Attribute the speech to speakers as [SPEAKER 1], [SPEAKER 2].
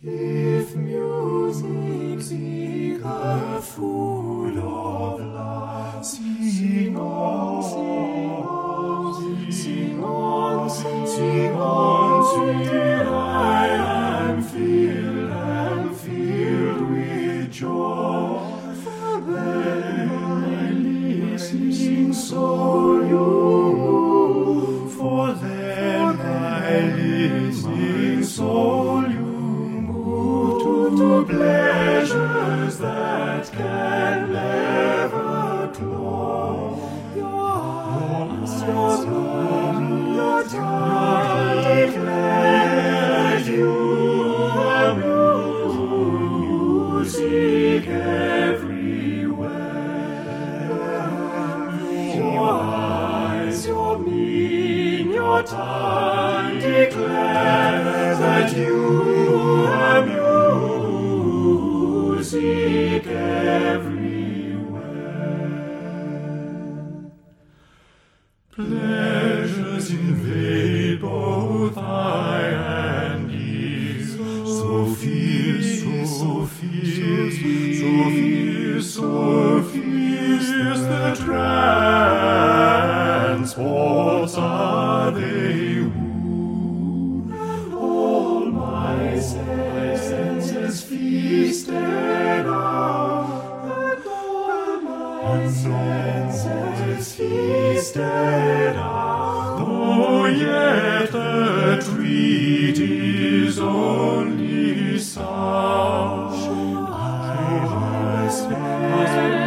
[SPEAKER 1] If music seeketh food of love, sing on, sing on, sing on, sing on, till I am filled with joy. For then my listening soul you move, for then my listening soul you to pleasures that can never close. Your tongue declared you are music everywhere. Your eyes, your mien, your tongue declare that you are music everywhere. Pleasures invade both eye and ears, so fierce, so fierce, so fierce, so fierce, the transports are they woo, and all my senses feasted are, and all my senses feasted are, though yet the treat is only sound. I must